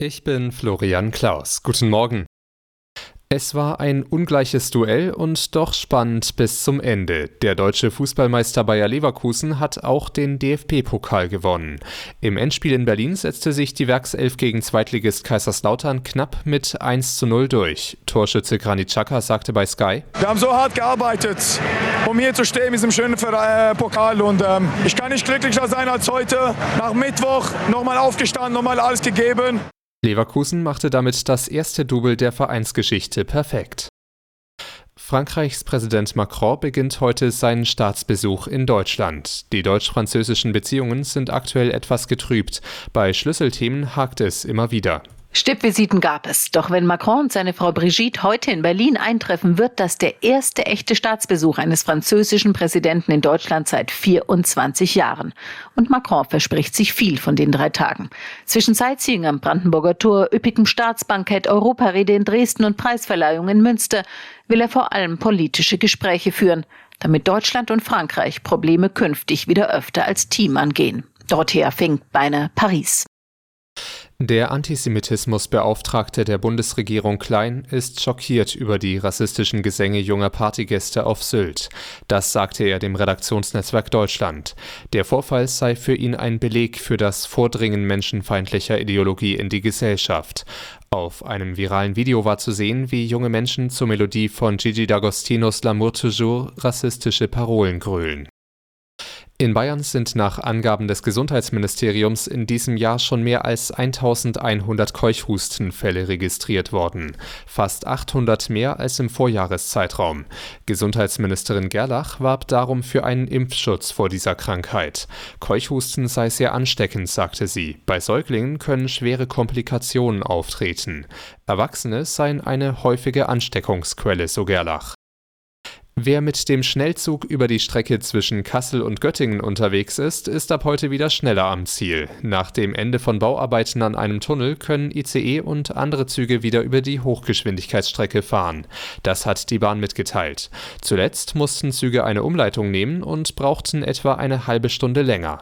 Ich bin Florian Klaus. Guten Morgen. Es war ein ungleiches Duell und doch spannend bis zum Ende. Der deutsche Fußballmeister Bayer Leverkusen hat auch den DFB-Pokal gewonnen. Im Endspiel in Berlin setzte sich die Werkself gegen Zweitligist Kaiserslautern knapp mit 1:0 durch. Torschütze Granit Xhaka sagte bei Sky: Wir haben so hart gearbeitet, um hier zu stehen mit diesem schönen Pokal. Und ich kann nicht glücklicher sein als heute. Nach Mittwoch nochmal aufgestanden, nochmal alles gegeben. Leverkusen machte damit das erste Double der Vereinsgeschichte perfekt. Frankreichs Präsident Macron beginnt heute seinen Staatsbesuch in Deutschland. Die deutsch-französischen Beziehungen sind aktuell etwas getrübt. Bei Schlüsselthemen hakt es immer wieder. Stippvisiten gab es. Doch wenn Macron und seine Frau Brigitte heute in Berlin eintreffen, wird das der erste echte Staatsbesuch eines französischen Präsidenten in Deutschland seit 24 Jahren. Und Macron verspricht sich viel von den 3 Tagen. Zwischen Sightseeing am Brandenburger Tor, üppigem Staatsbankett, Europarede in Dresden und Preisverleihung in Münster will er vor allem politische Gespräche führen, damit Deutschland und Frankreich Probleme künftig wieder öfter als Team angehen. Dorothea Fink-Beiner, Paris. Der Antisemitismusbeauftragte der Bundesregierung Klein ist schockiert über die rassistischen Gesänge junger Partygäste auf Sylt. Das sagte er dem Redaktionsnetzwerk Deutschland. Der Vorfall sei für ihn ein Beleg für das Vordringen menschenfeindlicher Ideologie in die Gesellschaft. Auf einem viralen Video war zu sehen, wie junge Menschen zur Melodie von Gigi D'Agostinos L'amour toujours rassistische Parolen grölen. In Bayern sind nach Angaben des Gesundheitsministeriums in diesem Jahr schon mehr als 1100 Keuchhustenfälle registriert worden. Fast 800 mehr als im Vorjahreszeitraum. Gesundheitsministerin Gerlach warb darum für einen Impfschutz vor dieser Krankheit. Keuchhusten sei sehr ansteckend, sagte sie. Bei Säuglingen können schwere Komplikationen auftreten. Erwachsene seien eine häufige Ansteckungsquelle, so Gerlach. Wer mit dem Schnellzug über die Strecke zwischen Kassel und Göttingen unterwegs ist, ist ab heute wieder schneller am Ziel. Nach dem Ende von Bauarbeiten an einem Tunnel können ICE und andere Züge wieder über die Hochgeschwindigkeitsstrecke fahren. Das hat die Bahn mitgeteilt. Zuletzt mussten Züge eine Umleitung nehmen und brauchten etwa eine halbe Stunde länger.